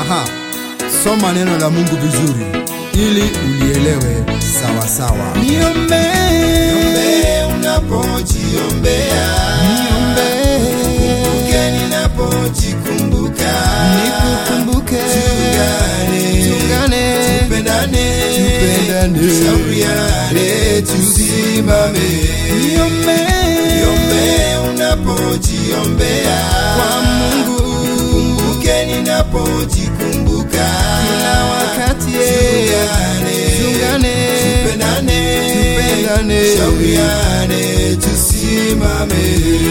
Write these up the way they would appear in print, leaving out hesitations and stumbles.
Aha, soma neno la Mungu vizuri ili ulielewe sawa sawa. Niombe unapojiombea, nikumbuke ninapojikumbuka, nikukumbuke. Tungane, tupendane, tushauriane, tusimame. Niombe unapojiombea kwa Mungu, nikumbuke ninapojikumbuka kila wakati. Tungane, tupendane, tushauriane, tusimame.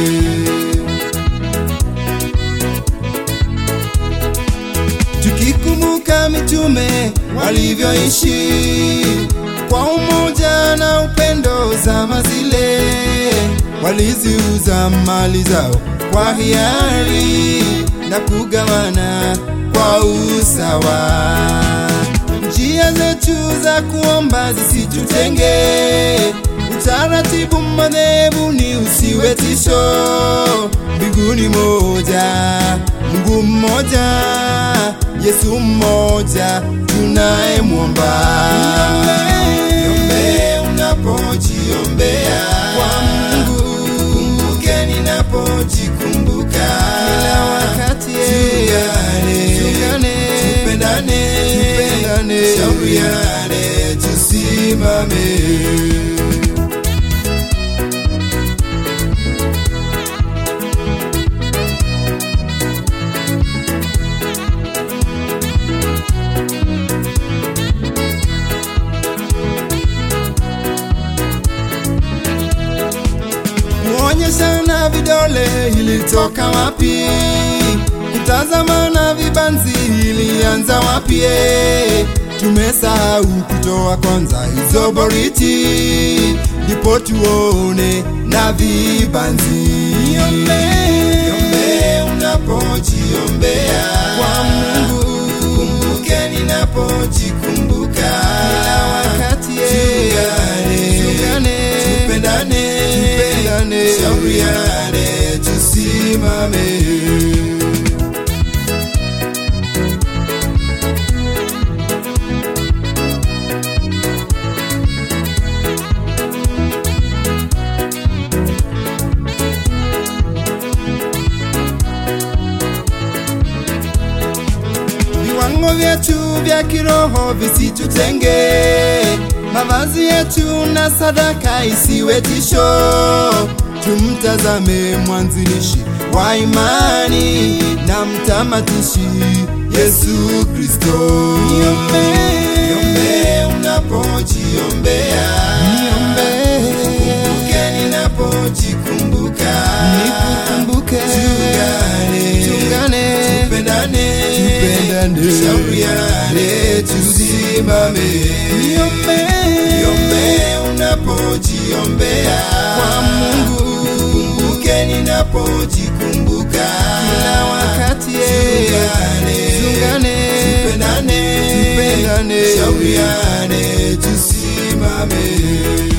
Tukikumbuka mitume walivyoishi kwa umoja na upendo, zama zile waliziuza mali zao kwa hiari na kugawana kwa usawa. Njia zetu za kuomba zisitutenge, utaratibu madhehebu ni usiwe tisho. Mbinguni moja, Mungu mmoja, Yesu mmoja tunayemwomba. Niombe unapojiombea kwa Mungu, kumbuke ninapojikumbuka kila wakati. Tungane, tupendane, tushauriane, tusimame. Kuonyeshana vidole ilitoka wapi? Kutazamana vibanzi ilianza wapi? Tumesahau kutoa kwanza hizo boriti, ndipo tuone na vibanzi. Niombe unapojiombea kwa Mungu, kumbuke ninapojikumbuka kila wakati. Tungane, tupendane, tushauriane, tusimame. Viwango vyetu vya kiroho visitutenge, mavazi yetu na sadaka isiwe tisho. Tumtazame mwanzilishi wa imani na mtamatishi, Yesu Kristo. Niombe unapojiombea, kumbuke ninapojikumbuka, nikukumbuke. Tungane, tupendane, tushauriane, tusimame. Niombe unapojiombea kwa Mungu, kumbuke ninapojikumbuka kila wakati. Tungane, tupendane, tushauriane, tusimame.